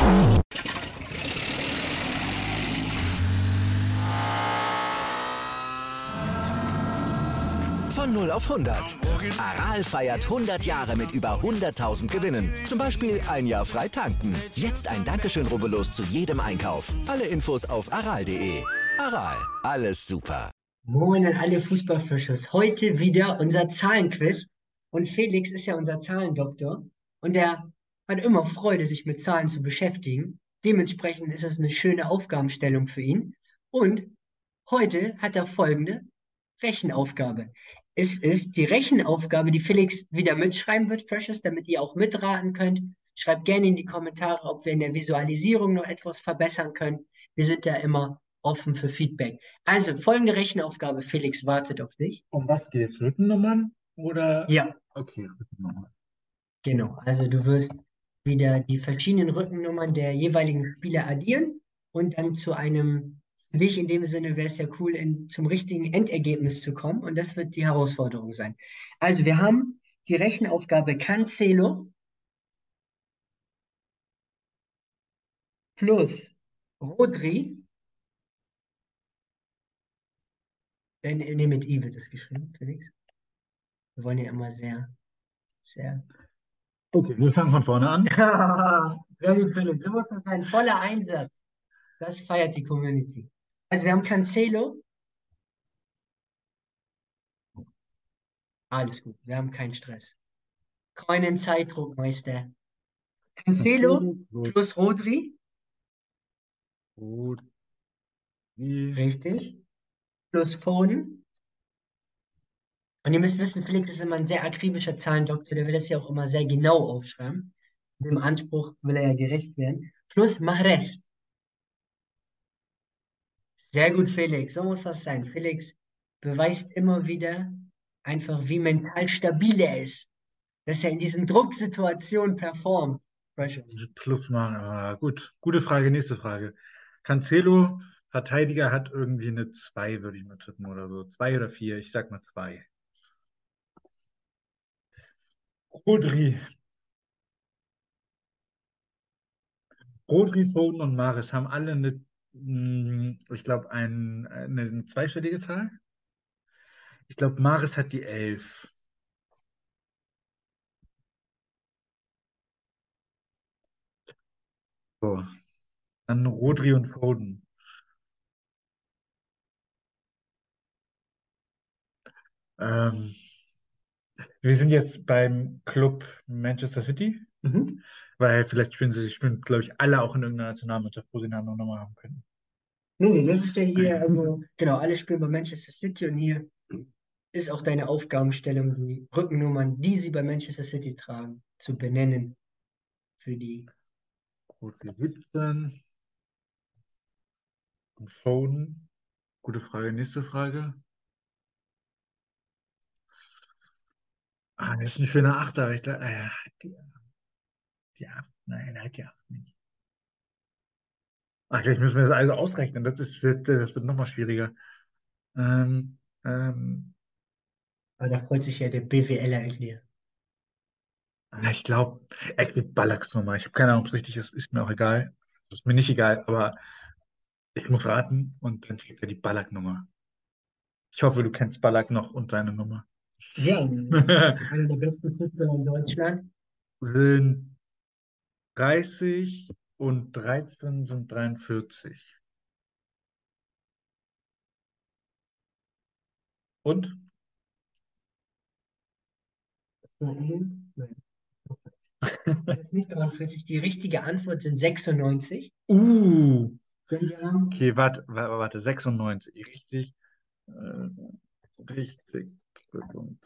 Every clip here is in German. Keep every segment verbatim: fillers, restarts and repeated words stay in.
Von null auf hundert. Aral feiert hundert Jahre mit über hunderttausend Gewinnen. Zum Beispiel ein Jahr frei tanken. Jetzt ein Dankeschön, rubbellos zu jedem Einkauf. Alle Infos auf aral punkt de. Aral, alles super. Moin an alle Fußballfrischers. Heute wieder unser Zahlenquiz. Und Felix ist ja unser Zahlendoktor. Und er hat immer Freude, sich mit Zahlen zu beschäftigen. Dementsprechend ist das eine schöne Aufgabenstellung für ihn. Und heute hat er folgende Rechenaufgabe. Es ist die Rechenaufgabe, die Felix wieder mitschreiben wird, Freshers, damit ihr auch mitraten könnt. Schreibt gerne in die Kommentare, ob wir in der Visualisierung noch etwas verbessern können. Wir sind da immer offen für Feedback. Also, folgende Rechenaufgabe, Felix, wartet auf dich. Um was geht es? Rückennummern oder? Ja, Okay, Rückennummern. genau. Also, du wirst wieder die verschiedenen Rückennummern der jeweiligen Spieler addieren und dann zu einem, für dich in dem Sinne wäre es ja cool, in, zum richtigen Endergebnis zu kommen. Und das wird die Herausforderung sein. Also, wir haben die Rechenaufgabe Cancelo plus Rodri. Äh, nee, mit I wird das geschrieben, Felix. Wir wollen ja immer sehr, sehr. Okay, wir fangen von vorne an. Sehr gut, Philipp. So muss das sein. Voller Einsatz. Das feiert die Community. Also wir haben Cancelo. Alles gut, wir haben keinen Stress. Keinen Zeitdruck, Meister. Cancelo Gut. plus Rodri. Gut. Wie? Richtig. Plus Foden. Und ihr müsst wissen, Felix ist immer ein sehr akribischer Zahlendoktor. Der will das ja auch immer sehr genau aufschreiben. Dem Anspruch will er ja gerecht werden. Plus Mahrez. Sehr gut, Felix. So muss das sein. Felix beweist immer wieder einfach, wie mental stabil er ist. Dass er in diesen Drucksituationen performt. Precious. Plus machen. Ah, gut. Gute Frage, nächste Frage. Cancelo, Verteidiger, hat irgendwie eine zwei, würde ich mal tippen, oder so. Zwei oder vier, ich sag mal zwei. Rodri. Rodri, Foden und Mahrez haben alle eine, mh, ich glaube, ein, eine, eine zweistellige Zahl. Ich glaube, Mahrez hat die elf. So, dann Rodri und Foden. Ähm, wir sind jetzt beim Club Manchester City, Mhm. weil vielleicht spielen sie, spielen, glaube ich, alle auch in irgendeiner Nationalmannschaft, wo sie eine andere Nummer haben können. Nee, nee, das ist ja hier, also genau, alle spielen bei Manchester City und hier ist auch deine Aufgabenstellung, die Rückennummern, die sie bei Manchester City tragen, zu benennen für die. Rodri siebzehn und Foden. Gute Frage, nächste Frage. Ah, das ist ein schöner Achter. Ich glaub, äh, die, die acht, nein, er hat die acht nicht. Ach, vielleicht müssen wir das also ausrechnen. Das ist, das wird nochmal schwieriger. Ähm, ähm, Aber da freut sich ja der BWLer in dir. ja, ich glaube, er kriegt Ballacks Nummer. Ich habe keine Ahnung, ob es richtig ist. Ist mir auch egal. Ist mir nicht egal, aber ich muss raten und dann kriegt er die Ballack-Nummer. Ich hoffe, du kennst Ballack noch und seine Nummer. Ja, einer der besten Fußballer in Deutschland. Sind dreißig und dreizehn sind dreiundvierzig. Und? Nein. Das ist nicht dreiundvierzig. Die richtige Antwort sind sechsundneunzig. Uh, Denn wir haben okay, warte, warte, warte, sechsundneunzig. Richtig, äh, richtig. Und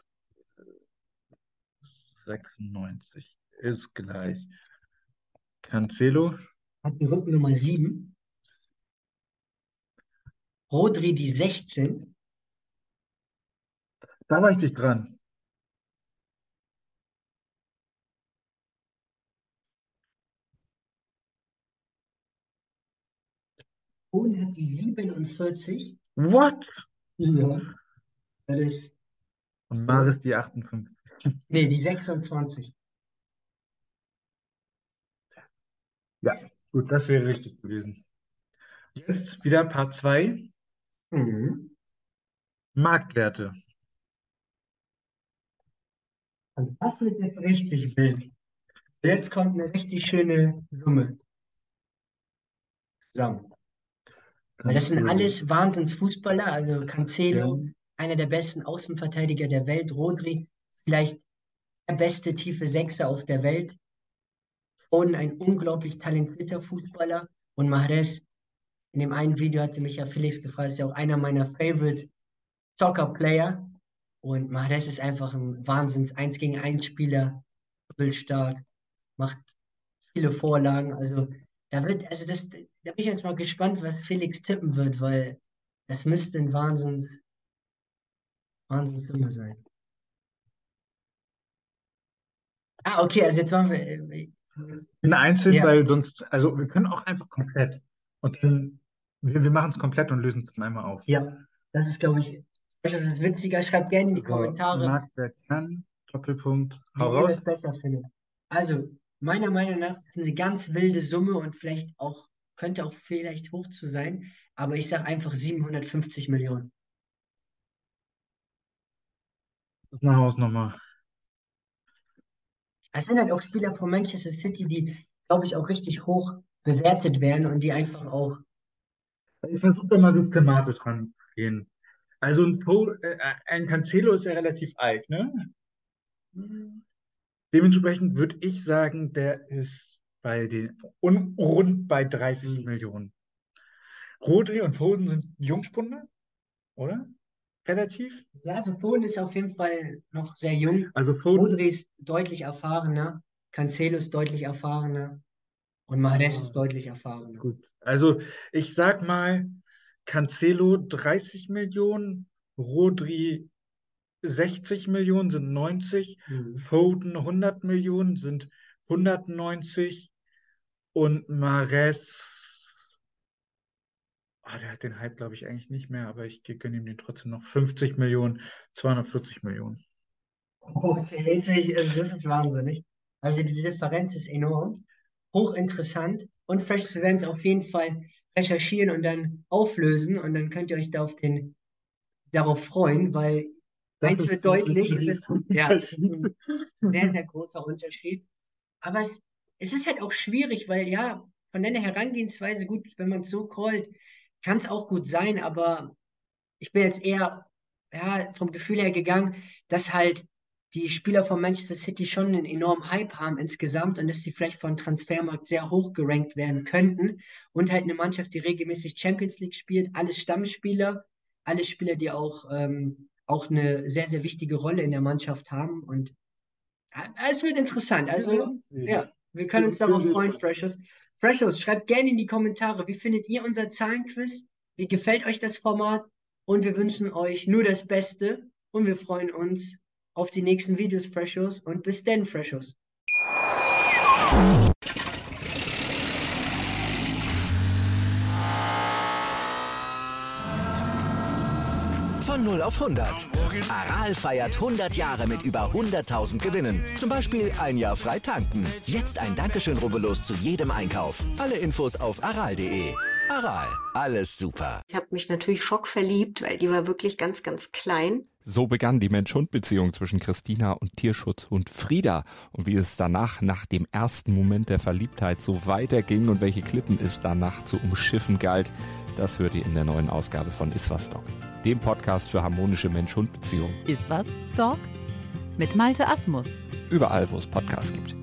sechsundneunzig ist gleich. Cancelo. hat die Rückennummer sieben. Rodri die sechzehn. Da war ich dich dran. Und hat die siebenundvierzig. What? Ja, das ist. Und Maris die achtundfünfzig. Nee, die sechsundzwanzig. Ja, Gut, das wäre richtig gewesen. Jetzt wieder Part zwei. Mhm. Marktwerte. Und das wird jetzt richtig wild. Jetzt kommt eine richtig schöne Summe zusammen. Weil das sind Cancelo. alles Wahnsinnsfußballer. Also Cancelo, Ja. einer der besten Außenverteidiger der Welt. Rodri, vielleicht der beste tiefe Sechser auf der Welt. Foden, ein unglaublich talentierter Fußballer. Und Mahrez, in dem einen Video hatte mich ja Felix gefragt, ist ja auch einer meiner Favorite Soccer-Player. Und Mahrez ist einfach ein Wahnsinns eins gegen eins Spieler, stark, macht viele Vorlagen. Also da wird, also das, da bin ich jetzt mal gespannt, was Felix tippen wird, weil das müsste ein Wahnsinns, Wahnsinnssumme sein. Ah, okay, also jetzt machen wir. Äh, In einzeln, ja, weil sonst, also wir können auch einfach komplett. Und dann, wir, wir machen es komplett und lösen es dann einmal auf. ja, das ist, glaube ich, das ist witziger. Schreibt gerne in die Also, Kommentare, Marktwert Kern, Doppelpunkt, wie hau ihr das raus. besser findet. Also, meiner Meinung nach ist es eine ganz wilde Summe und vielleicht auch, könnte auch vielleicht hoch zu sein, aber ich sage einfach siebenhundertfünfzig Millionen. Das ist eine Hausnummer. Es sind halt auch Spieler von Manchester City, die, glaube ich, auch richtig hoch bewertet werden und die einfach auch. Ich versuche da mal systematisch ranzugehen. Also ein, Po- äh, ein Cancelo ist ja relativ alt, ne? Dementsprechend würde ich sagen, der ist bei den un, rund bei dreißig Millionen. Rodri und Foden sind Jungspunde, oder? Relativ. Ja, also Foden ist auf jeden Fall noch sehr jung. Also Foden, Rodri ist deutlich erfahrener. Cancelo ist deutlich erfahrener. Und Mahrez ist deutlich erfahrener. gut. Also ich sag mal, Cancelo dreißig Millionen, Rodri sechzig Millionen sind neunzig, Mhm. Foden hundert Millionen sind hundertneunzig und Mahrez, ah, der hat den Hype, glaube ich, eigentlich nicht mehr, aber ich gönne ihm den trotzdem noch fünfzig Millionen, zweihundertvierzig Millionen. Okay, jetzt, ich- also das ist wahnsinnig. Also die Differenz ist enorm, hochinteressant und vielleicht wir werden es auf jeden Fall recherchieren und dann auflösen und dann könnt ihr euch da auf den, darauf freuen, weil Das eins ist wird ein deutlich, es ist ja, es ist Unterschied. ein sehr, sehr großer Unterschied. Aber es, es ist halt auch schwierig, weil ja, von deiner Herangehensweise, gut, wenn man es so callt, kann es auch gut sein, aber ich bin jetzt eher ja, vom Gefühl her gegangen, dass halt die Spieler von Manchester City schon einen enormen Hype haben insgesamt und dass die vielleicht von Transfermarkt sehr hoch gerankt werden könnten und halt eine Mannschaft, die regelmäßig Champions League spielt, alles Stammspieler, alle Spieler, die auch, ähm, auch eine sehr, sehr wichtige Rolle in der Mannschaft haben und ja, es wird interessant. Also, ja, wir können uns darauf freuen, Freshers. Freshers, schreibt gerne in die Kommentare, wie findet ihr unser Zahlenquiz? Wie gefällt euch das Format? Und wir wünschen euch nur das Beste und wir freuen uns auf die nächsten Videos, Freshers. Und bis dann, Freshers. Von null auf hundert. Aral feiert hundert Jahre mit über hunderttausend Gewinnen. Zum Beispiel ein Jahr frei tanken. Jetzt ein Dankeschön, rubbellos zu jedem Einkauf. Alle Infos auf aral punkt de. Aral, alles super. Ich habe mich natürlich schockverliebt, weil die war wirklich ganz, ganz klein. So begann die Mensch-Hund-Beziehung zwischen Christina und Tierschutzhund Frieda. Und wie es danach, nach dem ersten Moment der Verliebtheit, so weiterging und welche Klippen es danach zu umschiffen galt, das hört ihr in der neuen Ausgabe von Iswas Dog, dem Podcast für harmonische Mensch-Hund-Beziehungen. Iswas Dog? Mit Malte Asmus. Überall, wo es Podcasts gibt.